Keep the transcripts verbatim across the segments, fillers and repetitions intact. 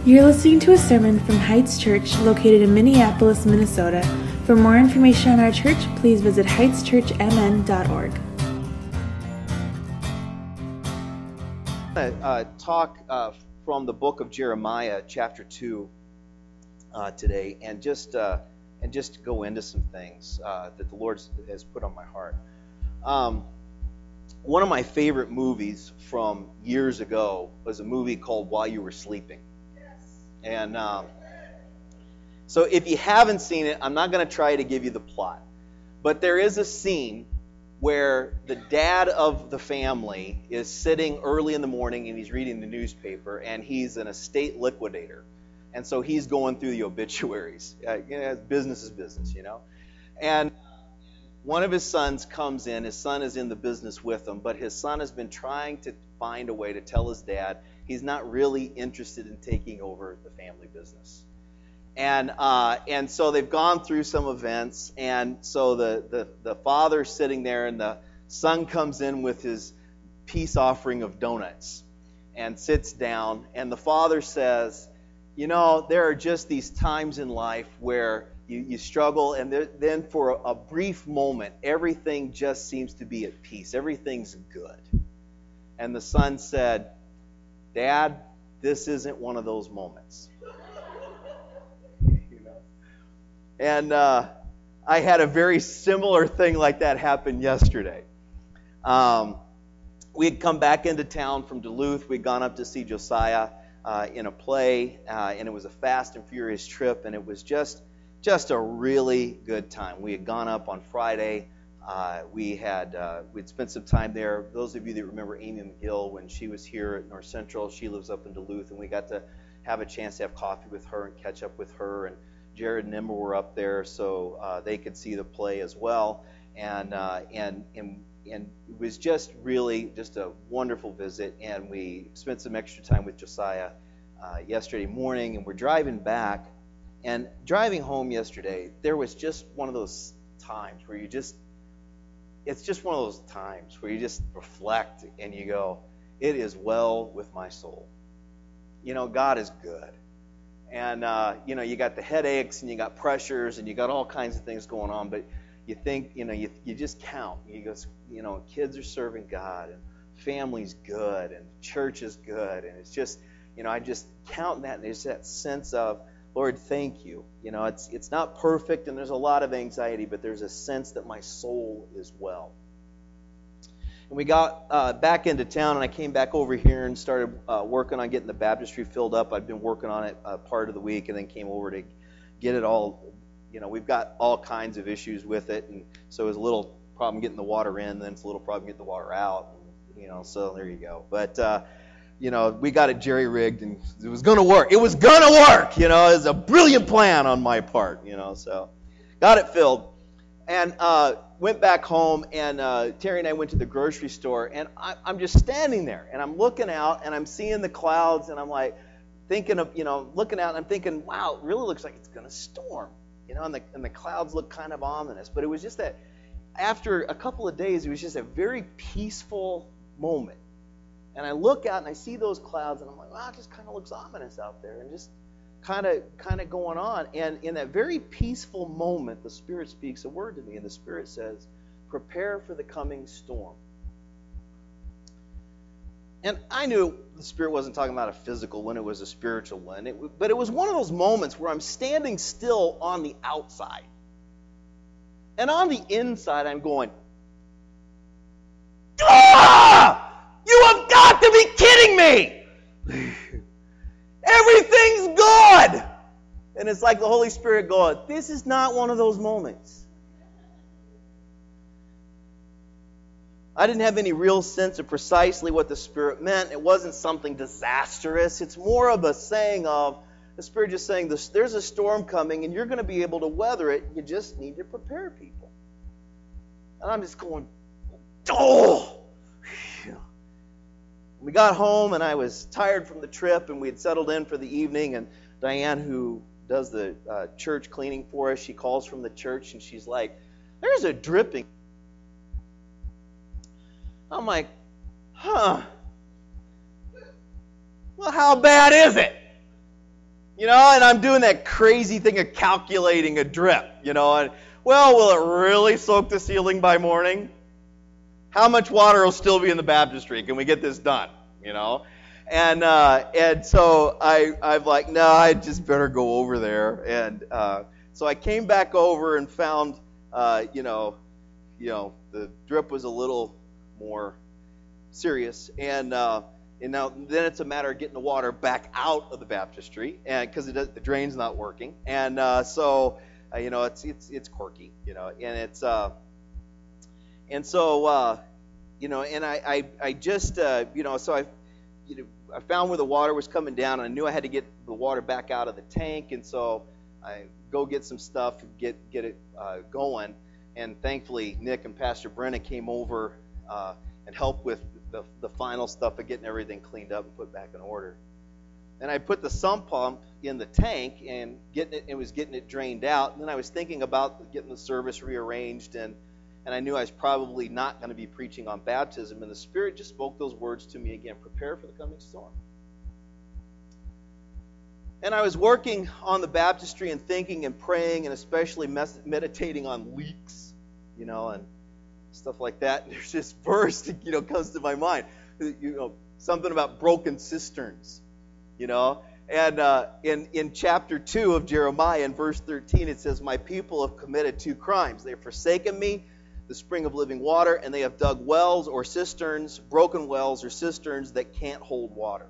You're listening to a sermon from Heights Church located in Minneapolis, Minnesota. For more information on our church, please visit heights church m n dot org. I'm going to uh, talk uh, from the book of Jeremiah, chapter two, uh, today, and just uh, and just go into some things uh, that the Lord has put on my heart. Um, one of my favorite movies from years ago was a movie called While You Were Sleeping. And um, so if you haven't seen it, I'm not going to try to give you the plot. But there is a scene where the dad of the family is sitting early in the morning and he's reading the newspaper, and he's an estate liquidator. And so he's going through the obituaries. Uh, you know, business is business, you know. And one of his sons comes in. His son is in the business with him, but his son has been trying to find a way to tell his dad he's not really interested in taking over the family business. And uh, and so they've gone through some events, and so the, the, the father's sitting there, and the son comes in with his peace offering of donuts and sits down, and the father says, you know, there are just these times in life where you, you struggle, and there, then for a, a brief moment, everything just seems to be at peace. Everything's good. And the son said, Dad, this isn't one of those moments. You know? And uh, I had a very similar thing like that happen yesterday. Um, we had come back into town from Duluth. We'd gone up to see Josiah uh, in a play, uh, and it was a fast and furious trip, and it was just, just a really good time. We had gone up on Friday. Uh, we had uh, we'd spent some time there. Those of you that remember Amy McGill, when she was here at North Central, she lives up in Duluth, and we got to have a chance to have coffee with her and catch up with her. And Jared and Emma were up there, so uh, they could see the play as well. And uh, and and and it was just really just a wonderful visit. And we spent some extra time with Josiah uh, yesterday morning, and we're driving back. And driving home yesterday, there was just one of those times where you just It's just one of those times where you just reflect and you go, it is well with my soul. You know, God is good. And, uh, you know, you got the headaches and you got pressures and you got all kinds of things going on, but you think, you know, you you just count. You go, you know, kids are serving God and family's good and church is good. And it's just, you know, I just count that, and there's that sense of, Lord, thank you. You know, it's it's not perfect, and there's a lot of anxiety, but there's a sense that my soul is well. And we got uh, back into town, and I came back over here and started uh, working on getting the baptistry filled up. I'd been working on it uh, part of the week, and then came over to get it all. You know, we've got all kinds of issues with it, and so it was a little problem getting the water in, then it's a little problem getting the water out. And, you know, so there you go. But uh, you know, we got it jerry-rigged, and it was going to work. It was going to work, you know. It was a brilliant plan on my part, you know. So got it filled. And uh, went back home, and uh, Terry and I went to the grocery store, and I, I'm just standing there, and I'm looking out, and I'm seeing the clouds, and I'm like thinking of, you know, looking out, and I'm thinking, wow, it really looks like it's going to storm, you know, and the, and the clouds look kind of ominous. But it was just that after a couple of days, it was just a very peaceful moment. And I look out and I see those clouds, and I'm like, wow, it just kind of looks ominous out there, and just kind of kind of going on. And in that very peaceful moment, the Spirit speaks a word to me, and the Spirit says, prepare for the coming storm. And I knew the Spirit wasn't talking about a physical one, it was a spiritual one. It, but it was one of those moments where I'm standing still on the outside. And on the inside, I'm going, ah! You have got to be kidding me! Everything's good! And it's like the Holy Spirit going, this is not one of those moments. I didn't have any real sense of precisely what the Spirit meant. It wasn't something disastrous. It's more of a saying of, the Spirit just saying, there's a storm coming and you're going to be able to weather it. You just need to prepare people. And I'm just going, oh! We got home, and I was tired from the trip, and we had settled in for the evening, and Diane, who does the uh, church cleaning for us, she calls from the church, and she's like, there's a dripping. I'm like, huh. Well, how bad is it? You know, and I'm doing that crazy thing of calculating a drip, you know, and, well, will it really soak the ceiling by morning? How much water will still be in the baptistry? Can we get this done, you know? And uh, and so I, I'm like, no, I just better go over there. And uh, so I came back over and found, uh, you know, you know, the drip was a little more serious. And uh, and now then it's a matter of getting the water back out of the baptistry, and because the drain's not working. And uh, so uh, you know, it's it's it's quirky, you know, and it's uh, and so uh, you know, and I I, I just uh, you know, so I. You know, I found where the water was coming down, and I knew I had to get the water back out of the tank, and so I go get some stuff, get get it uh, going, and thankfully Nick and Pastor Brenna came over uh, and helped with the, the final stuff of getting everything cleaned up and put back in order. And I put the sump pump in the tank and getting it, it was getting it drained out, and then I was thinking about getting the service rearranged, and And I knew I was probably not going to be preaching on baptism. And the Spirit just spoke those words to me again. Prepare for the coming storm. And I was working on the baptistry and thinking and praying and especially meditating on leaks, you know, and stuff like that. And there's this verse that, you know, comes to my mind. You know, something about broken cisterns, you know. And uh, in, in chapter two of Jeremiah, in verse thirteen, it says, "My people have committed two crimes. They have forsaken me, the spring of living water, and they have dug wells or cisterns, broken wells or cisterns that can't hold water."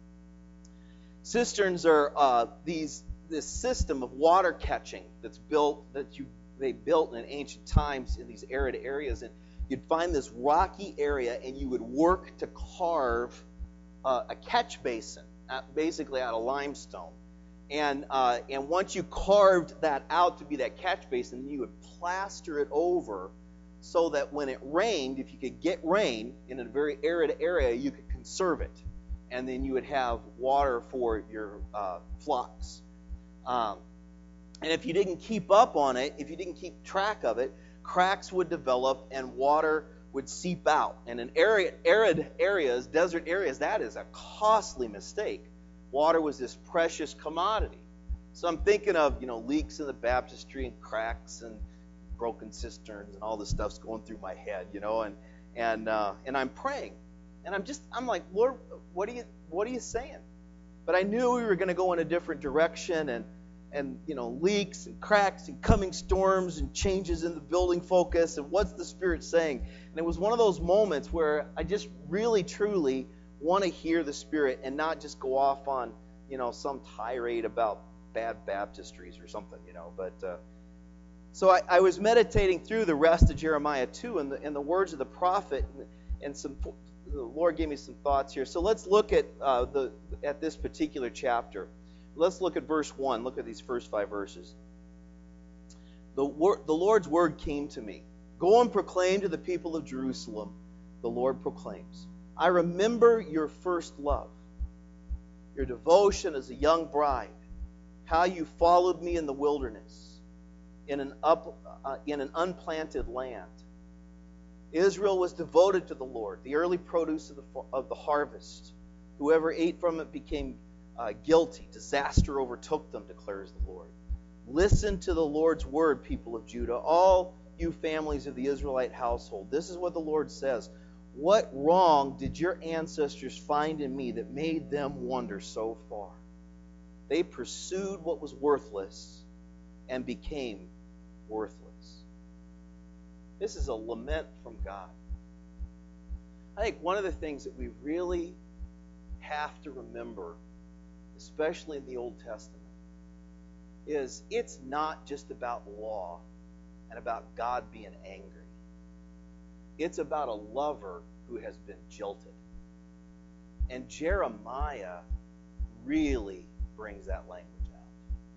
Cisterns are uh, these this system of water catching that's built that you they built in ancient times in these arid areas, and you'd find this rocky area, and you would work to carve uh, a catch basin, uh, basically out of limestone. And uh, and once you carved that out to be that catch basin, you would plaster it over, so that when it rained, if you could get rain in a very arid area, you could conserve it. And then you would have water for your uh, flocks. Um, and if you didn't keep up on it, if you didn't keep track of it, cracks would develop and water would seep out. And in arid, arid areas, desert areas, that is a costly mistake. Water was this precious commodity. So I'm thinking of, you know, leaks in the baptistry and cracks and broken cisterns and all this stuff's going through my head, you know, and and uh, and I'm praying, and I'm just I'm like, Lord, what are you what are you saying? But I knew we were going to go in a different direction, and and you know, leaks and cracks and coming storms and changes in the building focus, and what's the Spirit saying? And it was one of those moments where I just really truly want to hear the Spirit and not just go off on, you know, some tirade about bad baptistries or something, you know, but. Uh, So I, I was meditating through the rest of Jeremiah two and the, and the words of the prophet, and, and some the Lord gave me some thoughts here. So let's look at uh, the at this particular chapter. Let's look at verse one. Look at these first five verses. The, wor- the Lord's word came to me. Go and proclaim to the people of Jerusalem, the Lord proclaims, I remember your first love, your devotion as a young bride, how you followed me in the wilderness, in an up uh, in an unplanted land. Israel was devoted to the Lord, the early produce of the of the harvest. Whoever ate from it became uh, guilty. Disaster overtook them, declares the Lord. Listen to the Lord's word, people of Judah, all you families of the Israelite household. This is what the Lord says. What wrong did your ancestors find in me that made them wander so far? They pursued what was worthless and became worthless. This is a lament from God. I think one of the things that we really have to remember, especially in the Old Testament, is it's not just about law and about God being angry. It's about a lover who has been jilted. And Jeremiah really brings that language out.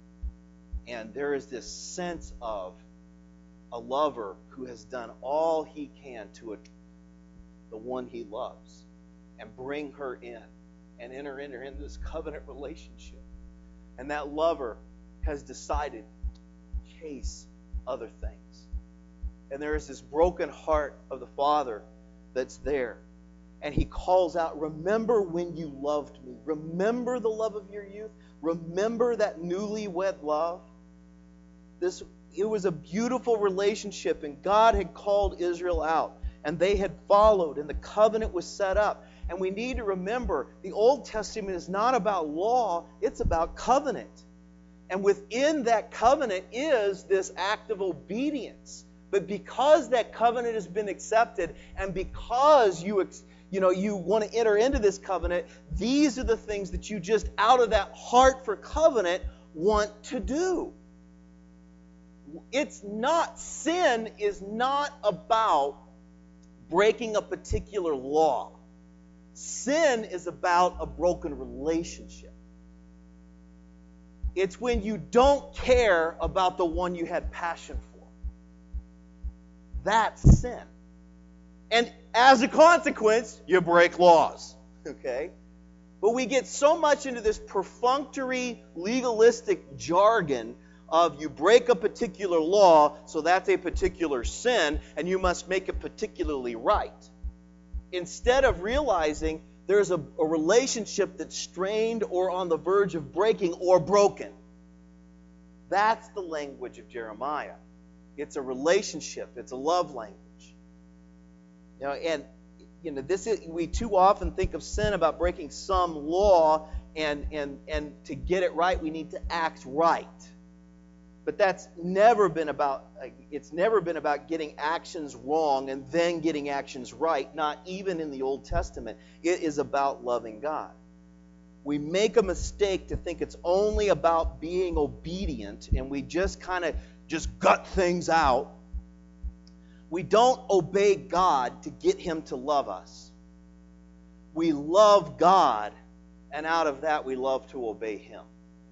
And there is this sense of a lover who has done all he can to a, the one he loves and bring her in and enter into this covenant relationship. And that lover has decided to chase other things. And there is this broken heart of the father that's there. and he calls out, remember when you loved me. Remember the love of your youth. Remember that newlywed love. This, it was a beautiful relationship, and God had called Israel out, and they had followed, and the covenant was set up. And we need to remember, the Old Testament is not about law, it's about covenant. And within that covenant is this act of obedience. But because that covenant has been accepted, and because you you know you want to enter into this covenant, these are the things that you just out of that heart for covenant want to do. It's not, sin is not about breaking a particular law. Sin is about a broken relationship. It's when you don't care about the one you had passion for. That's sin. And as a consequence, you break laws. Okay? But we get so much into this perfunctory, legalistic jargon of you break a particular law, so that's a particular sin, and you must make it particularly right. Instead of realizing there's a, a relationship that's strained or on the verge of breaking or broken. That's the language of Jeremiah. It's a relationship. It's a love language. You know, and you know, this is, we too often think of sin about breaking some law, and and and to get it right, we need to act right. But that's never been about, it's never been about getting actions wrong and then getting actions right, not even in the Old Testament. It is about loving God. We make a mistake to think it's only about being obedient, and we just kind of just gut things out. We don't obey God to get Him to love us. We love God, and out of that we love to obey Him.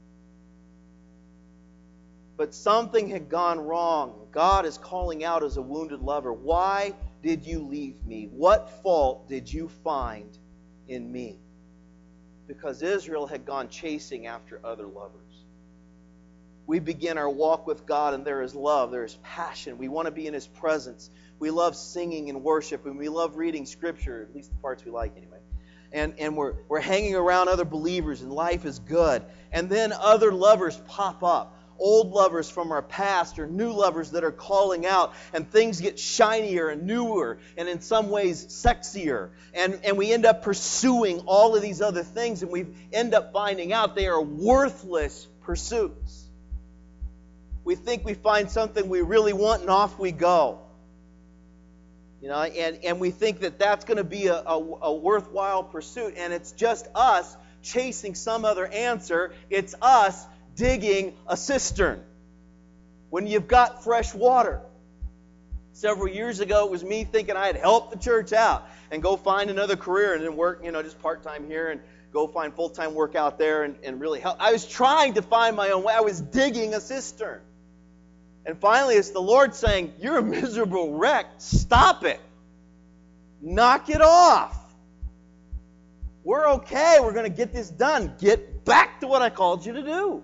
But something had gone wrong. God is calling out as a wounded lover. Why did you leave me? What fault did you find in me? Because Israel had gone chasing after other lovers. We begin our walk with God, and there is love, there is passion. We want to be in His presence. We love singing and worship, and we love reading Scripture, at least the parts we like anyway. And, and we're, we're hanging around other believers, and life is good. And then other lovers pop up. Old lovers from our past, or new lovers that are calling out, and things get shinier and newer, and in some ways sexier. And, and we end up pursuing all of these other things, and we end up finding out they are worthless pursuits. We think we find something we really want, and off we go. You know, and, and we think that that's going to be a, a, a worthwhile pursuit, and it's just us chasing some other answer. It's us digging a cistern when you've got fresh water. Several years ago, it was me thinking I'd help the church out and go find another career and then work, you know, just part-time here and go find full-time work out there and, and really help. I was trying to find my own way. I was digging a cistern. And finally, it's the Lord saying, you're a miserable wreck. Stop it. Knock it off. We're okay. We're going to get this done. Get back to what I called you to do.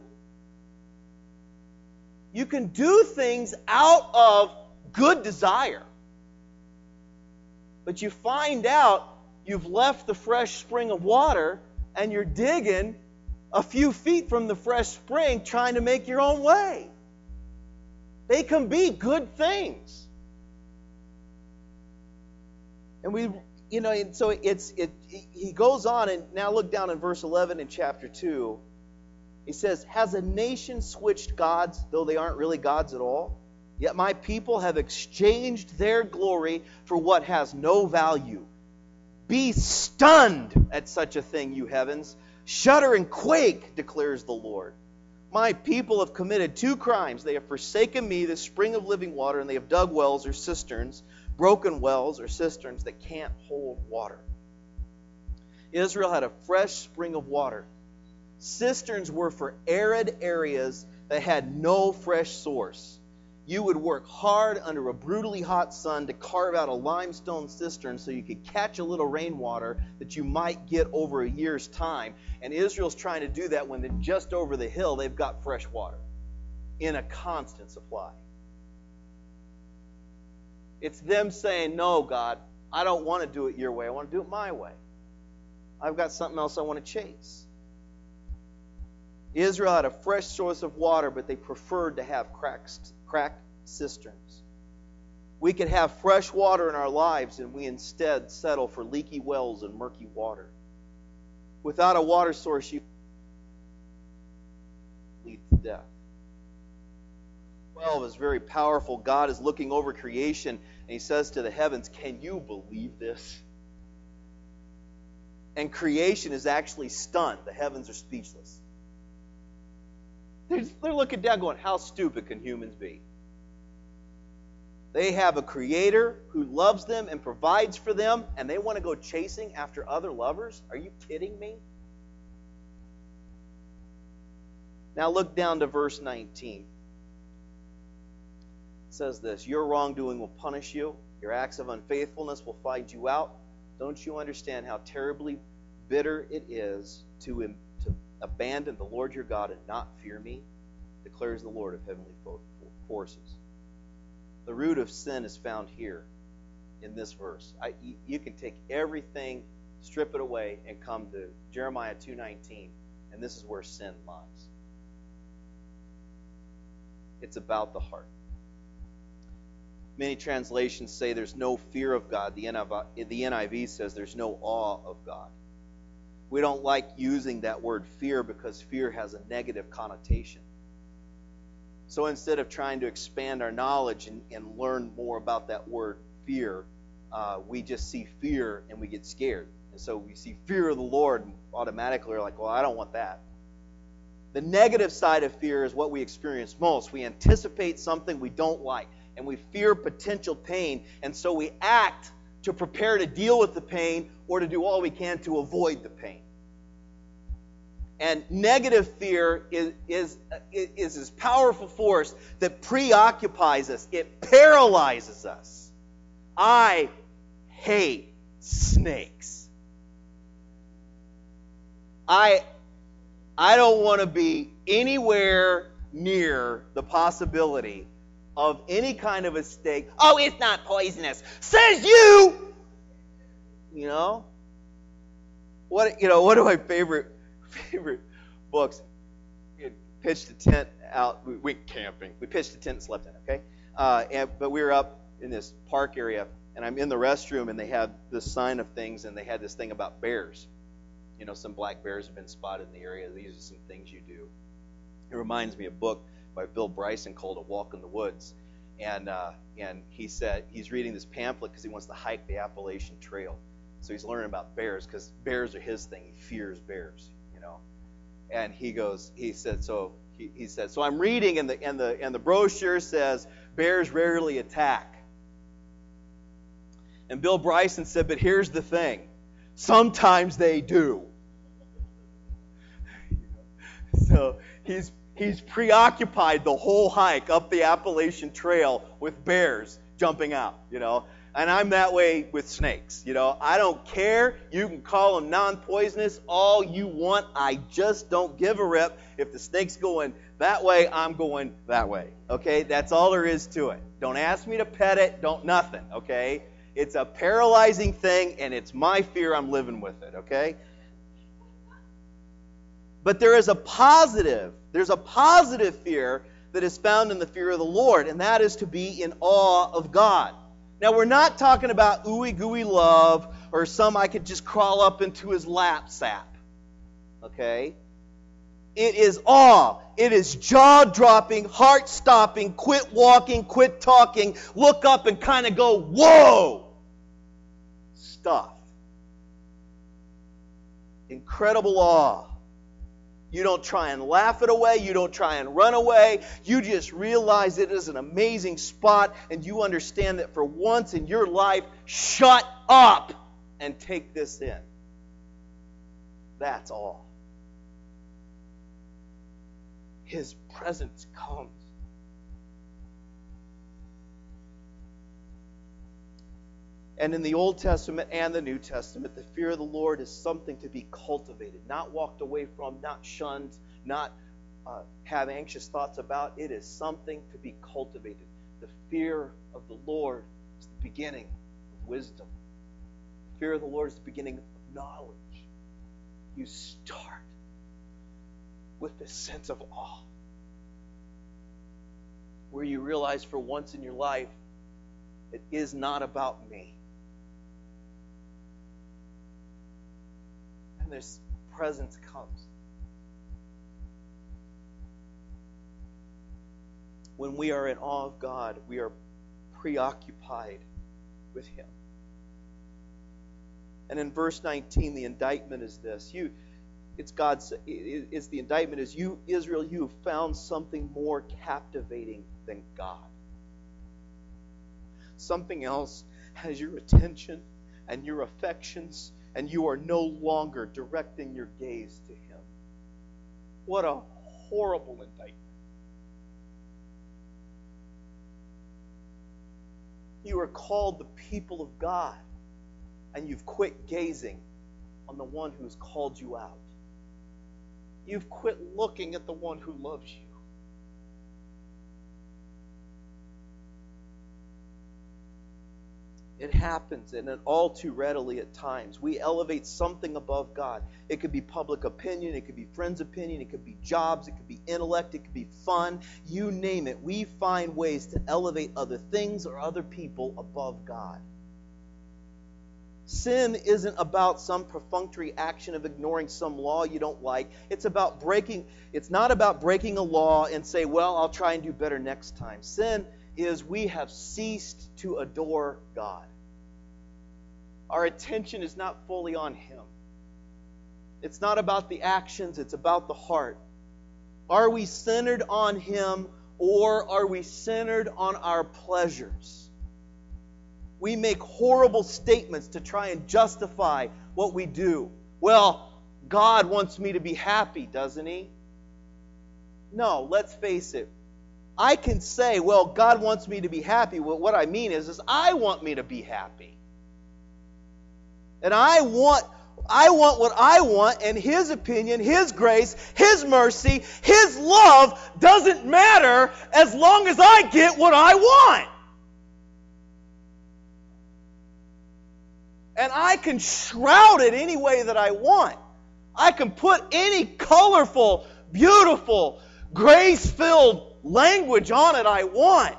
You can do things out of good desire. But you find out you've left the fresh spring of water and you're digging a few feet from the fresh spring trying to make your own way. They can be good things. And we, you know, and so it's, it, he goes on, and now look down in verse eleven in chapter two. He says, has a nation switched gods, though they aren't really gods at all? Yet my people have exchanged their glory for what has no value. Be stunned at such a thing, you heavens. Shudder and quake, declares the Lord. My people have committed two crimes. They have forsaken me, the spring of living water, and they have dug wells or cisterns, broken wells or cisterns that can't hold water. Israel had a fresh spring of water. Cisterns were for arid areas that had no fresh source. You would work hard under a brutally hot sun to carve out a limestone cistern so you could catch a little rainwater that you might get over a year's time. And Israel's trying to do that when they're just over the hill, they've got fresh water in a constant supply. It's them saying, no, God, I don't want to do it your way. I want to do it my way. I've got something else I want to chase. Israel had a fresh source of water, but they preferred to have cracked, cracked cisterns. We could have fresh water in our lives, and we instead settle for leaky wells and murky water. Without a water source, you lead to death. twelve is very powerful. God is looking over creation, and He says to the heavens, "Can you believe this?" And creation is actually stunned. The heavens are speechless. They're, they're looking down going, how stupid can humans be? They have a creator who loves them and provides for them, and they want to go chasing after other lovers? Are you kidding me? Now look down to verse nineteen. It says this, "Your wrongdoing will punish you. Your acts of unfaithfulness will find you out. Don't you understand how terribly bitter it is to, to abandon the Lord your God and not fear me? Declares the Lord of heavenly forces." The root of sin is found here in this verse. I, you, you can take everything, strip it away, and come to Jeremiah two nineteen, and this is where sin lies. It's about the heart. Many translations say there's no fear of God. The N I V says there's no awe of God. We don't like using that word fear because fear has a negative connotation. So instead of trying to expand our knowledge and, and learn more about that word fear, uh, we just see fear and we get scared. And so we see fear of the Lord and automatically are like, well, I don't want that. The negative side of fear is what we experience most. We anticipate something we don't like, and we fear potential pain, and so we act to prepare to deal with the pain or to do all we can to avoid the pain. And negative fear is, is, is this powerful force that preoccupies us. It paralyzes us. I hate snakes. I, I don't want to be anywhere near the possibility of any kind of a snake. Oh, it's not poisonous. Says you! You know? What, you know, one of my favorite favorite books. We had pitched a tent out. We went camping. We pitched a tent and slept in it, okay? Uh, and, but we were up in this park area, and I'm in the restroom, and they had this sign of things, and they had this thing about bears. You know, some black bears have been spotted in the area. These are some things you do. It reminds me of a book by Bill Bryson called A Walk in the Woods. And uh, and he said he's reading this pamphlet because he wants to hike the Appalachian Trail. So he's learning about bears because bears are his thing. He fears bears. You know, and he goes, he said, so he, he said, so I'm reading, and the and the and the brochure says bears rarely attack. And Bill Bryson said, but here's the thing, sometimes they do. So he's he's preoccupied the whole hike up the Appalachian Trail with bears jumping out, you know. And I'm that way with snakes, you know. I don't care. You can call them non-poisonous all you want. I just don't give a rip. If the snake's going that way, I'm going that way, okay? That's all there is to it. Don't ask me to pet it. Don't nothing, okay? It's a paralyzing thing, and it's my fear. I'm living with it, okay? But there is a positive, there's a positive fear that is found in the fear of the Lord, and that is to be in awe of God. Now, we're not talking about ooey gooey love or some I could just crawl up into his lap sap. Okay? It is awe. It is jaw-dropping, heart-stopping, quit walking, quit talking, look up and kind of go, whoa! Stuff. Incredible awe. You don't try and laugh it away. You don't try and run away. You just realize it is an amazing spot, and you understand that for once in your life, shut up and take this in. That's all. His presence comes. And in the Old Testament and the New Testament, the fear of the Lord is something to be cultivated, not walked away from, not shunned, not uh, have anxious thoughts about. It is something to be cultivated. The fear of the Lord is the beginning of wisdom. Fear of the Lord is the beginning of knowledge. You start with this sense of awe, where you realize for once in your life, it is not about me. And this presence comes. When we are in awe of God, we are preoccupied with Him. And in verse nineteen, the indictment is this. You, it's God's, it's the indictment is, you, Israel, you have found something more captivating than God. Something else has your attention and your affections, and you are no longer directing your gaze to Him. What a horrible indictment. You are called the people of God, and you've quit gazing on the one who's called you out. You've quit looking at the one who loves you. It happens, and it all too readily at times. We elevate something above God. It could be public opinion, it could be friends' opinion, it could be jobs, it could be intellect, it could be fun. You name it. We find ways to elevate other things or other people above God. Sin isn't about some perfunctory action of ignoring some law you don't like. It's about breaking, it's not about breaking a law and say, well, I'll try and do better next time. Sin is we have ceased to adore God. Our attention is not fully on Him. It's not about the actions, it's about the heart. Are we centered on Him, or are we centered on our pleasures? We make horrible statements to try and justify what we do. Well, God wants me to be happy, doesn't He? No, let's face it. I can say, well, God wants me to be happy. Well, what I mean is, is I want me to be happy. And I want, I want what I want, and His opinion, His grace, His mercy, His love doesn't matter as long as I get what I want. And I can shroud it any way that I want. I can put any colorful, beautiful, grace-filled language on it I want.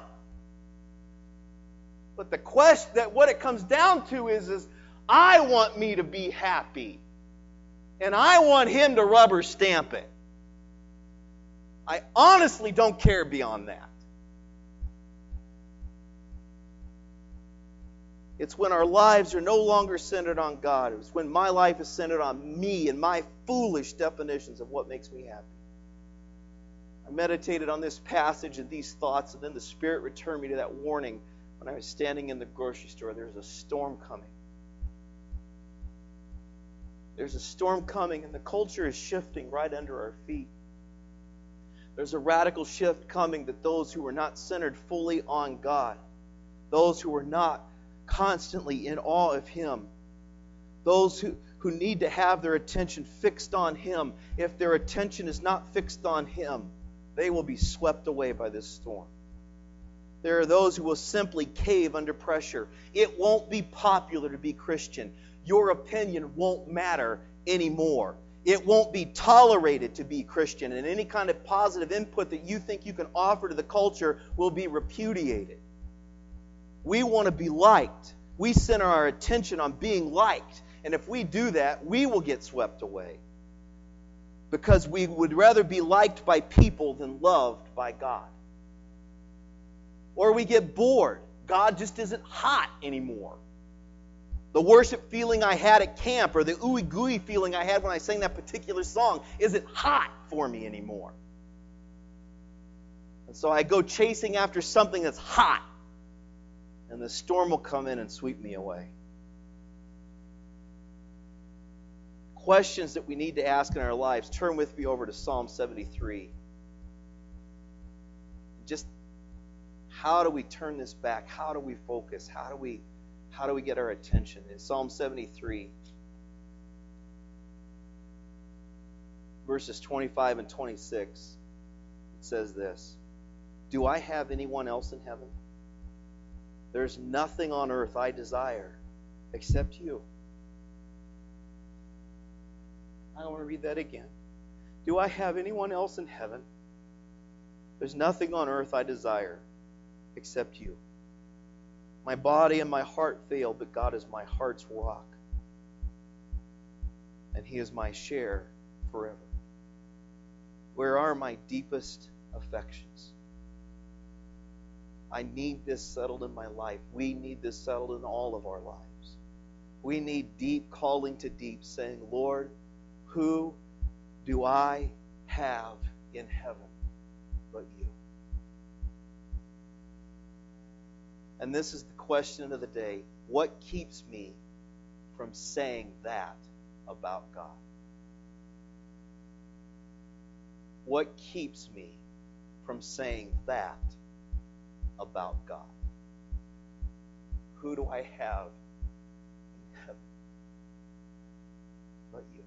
But the question, that what it comes down to is, is I want me to be happy. And I want Him to rubber stamp it. I honestly don't care beyond that. It's when our lives are no longer centered on God. It's when my life is centered on me and my foolish definitions of what makes me happy. I meditated on this passage and these thoughts, and then the Spirit returned me to that warning when I was standing in the grocery store. There's a storm coming. There's a storm coming, and the culture is shifting right under our feet. There's a radical shift coming that those who are not centered fully on God, those who are not constantly in awe of Him, those who, who need to have their attention fixed on Him, if their attention is not fixed on Him, they will be swept away by this storm. There are those who will simply cave under pressure. It won't be popular to be Christian. Your opinion won't matter anymore. It won't be tolerated to be Christian, and any kind of positive input that you think you can offer to the culture will be repudiated. We want to be liked. We center our attention on being liked. And if we do that, we will get swept away. Because we would rather be liked by people than loved by God. Or we get bored. God just isn't hot anymore. The worship feeling I had at camp, or the ooey gooey feeling I had when I sang that particular song, isn't hot for me anymore. And so I go chasing after something that's hot. And the storm will come in and sweep me away. Questions that we need to ask in our lives. Turn with me over to Psalm seventy-three. Just how do we turn this back? How do we focus? How do we, how do we get our attention? In Psalm seventy-three, verses twenty-five and twenty-six, it says this: Do I have anyone else in heaven? There's nothing on earth I desire except you. I want to read that again. Do I have anyone else in heaven? There's nothing on earth I desire except you. My body and my heart fail, but God is my heart's rock. And He is my share forever. Where are my deepest affections? I need this settled in my life. We need this settled in all of our lives. We need deep calling to deep, saying, Lord, who do I have in heaven but you? And this is the question of the day. What keeps me from saying that about God? What keeps me from saying that about God? Who do I have in heaven but you?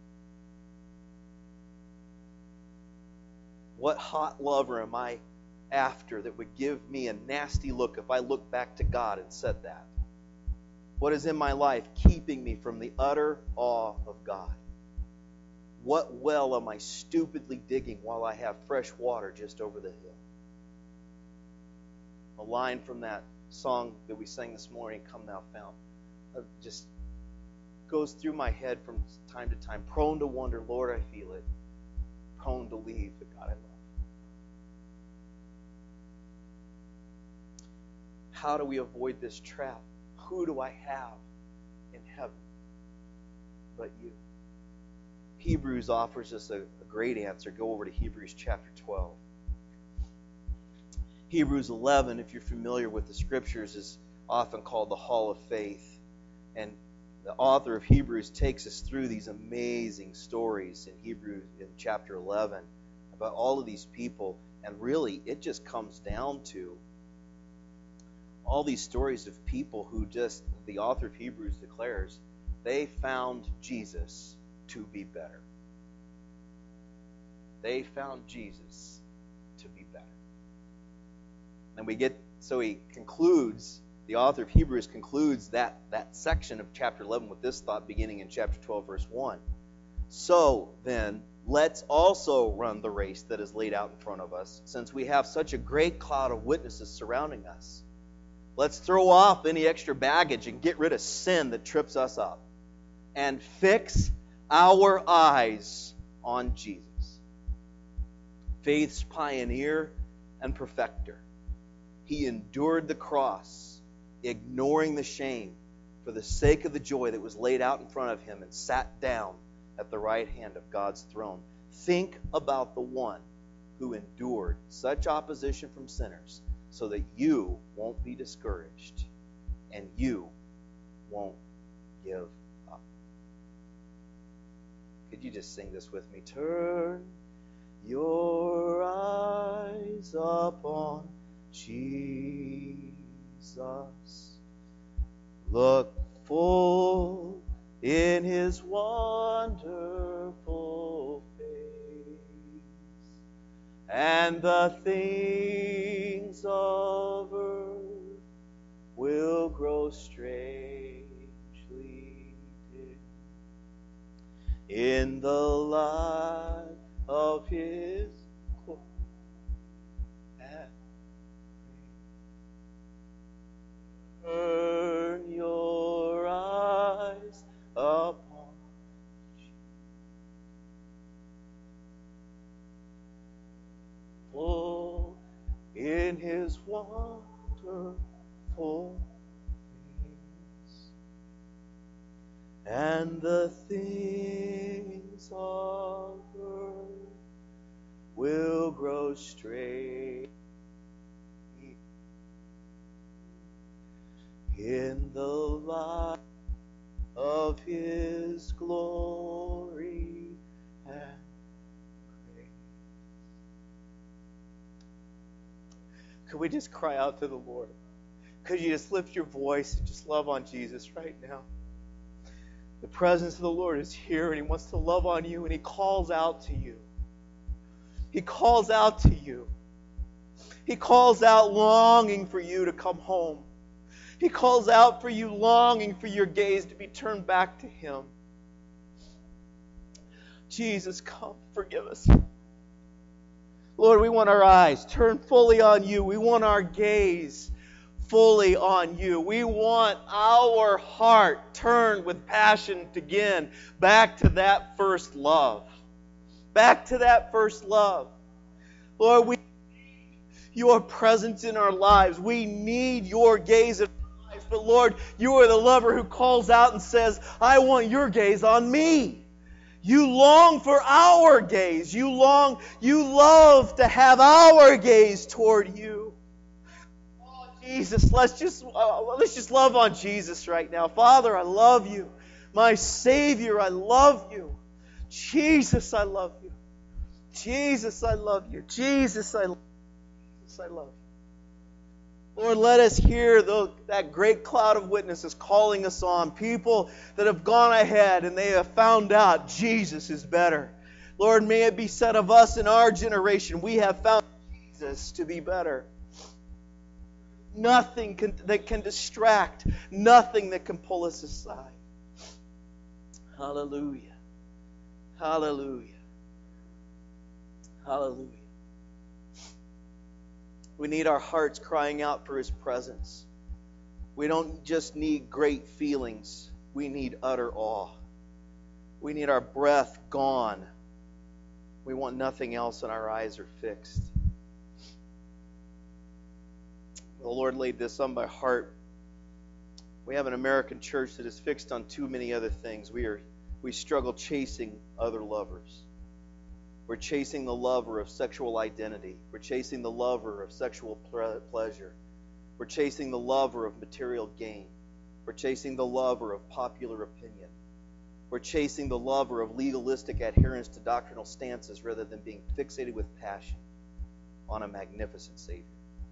What hot lover am I after that would give me a nasty look if I look back to God and said that? What is in my life keeping me from the utter awe of God? What well am I stupidly digging while I have fresh water just over the hill? A line from that song that we sang this morning, Come Thou Fount, uh, just goes through my head from time to time. Prone to wonder, Lord, I feel it. Prone to leave the God I love. How do we avoid this trap? Who do I have in heaven but you? Hebrews offers us a, a great answer. Go over to Hebrews chapter twelve. Hebrews eleven, if you're familiar with the Scriptures, is often called the Hall of Faith. And the author of Hebrews takes us through these amazing stories in Hebrews in chapter eleven about all of these people. And really, it just comes down to all these stories of people who just, the author of Hebrews declares, they found Jesus to be better. They found Jesus to be better. And we get, so he concludes, the author of Hebrews concludes that, that section of chapter eleven with this thought beginning in chapter twelve, verse one. So then, let's also run the race that is laid out in front of us, since we have such a great cloud of witnesses surrounding us. Let's throw off any extra baggage and get rid of sin that trips us up. And fix our eyes on Jesus, faith's pioneer and perfecter. He endured the cross, ignoring the shame, for the sake of the joy that was laid out in front of him, and sat down at the right hand of God's throne. Think about the one who endured such opposition from sinners, so that you won't be discouraged and you won't give up. Could you just sing this with me? Turn your eyes upon Jesus. Look full in His wonderful face, and the things of earth will grow strangely dim in the light of His glory and praise. Turn your eyes upon Jesus. Full in His wonderful face, and the things of earth will grow straight in the light of His glory and praise. Could we just cry out to the Lord? Could you just lift your voice and just love on Jesus right now? The presence of the Lord is here, and He wants to love on you, and He calls out to you. He calls out to you. He calls out longing for you to come home. He calls out for you longing for your gaze to be turned back to Him. Jesus, come, forgive us. Lord, we want our eyes turned fully on you. We want our gaze fully on you. We want our heart turned with passion again back to that first love. Back to that first love. Lord, we need your presence in our lives. We need your gaze in our lives. But Lord, you are the lover who calls out and says, I want your gaze on me. You long for our gaze. You long, you love to have our gaze toward you. Oh, Jesus, let's just, uh, let's just love on Jesus right now. Father, I love you. My Savior, I love you. Jesus, I love you. Jesus, I love you. Jesus, I love you. Jesus, I love you. Lord, let us hear the, that great cloud of witnesses calling us on. People that have gone ahead and they have found out Jesus is better. Lord, may it be said of us in our generation, we have found Jesus to be better. Nothing can, that can distract. Nothing that can pull us aside. Hallelujah. Hallelujah. Hallelujah. We need our hearts crying out for His presence. We don't just need great feelings. We need utter awe. We need our breath gone. We want nothing else, and our eyes are fixed. The Lord laid this on my heart. We have an American church that is fixed on too many other things. We are we struggle chasing other lovers. We're chasing the lover of sexual identity. We're chasing the lover of sexual pleasure. We're chasing the lover of material gain. We're chasing the lover of popular opinion. We're chasing the lover of legalistic adherence to doctrinal stances rather than being fixated with passion on a magnificent Savior.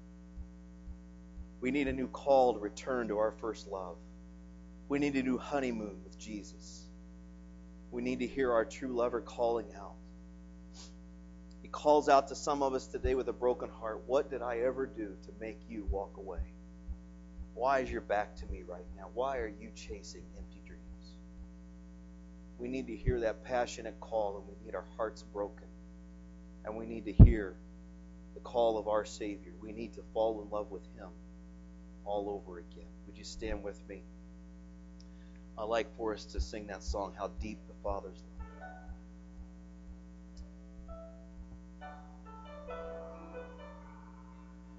We need a new call to return to our first love. We need a new honeymoon with Jesus. We need to hear our true lover calling out. He calls out to some of us today with a broken heart. What did I ever do to make you walk away? Why is your back to me right now? Why are you chasing empty dreams? We need to hear that passionate call, and we need our hearts broken. And we need to hear the call of our Savior. We need to fall in love with Him all over again. Would you stand with me? I'd like for us to sing that song, How Deep the Father's Love.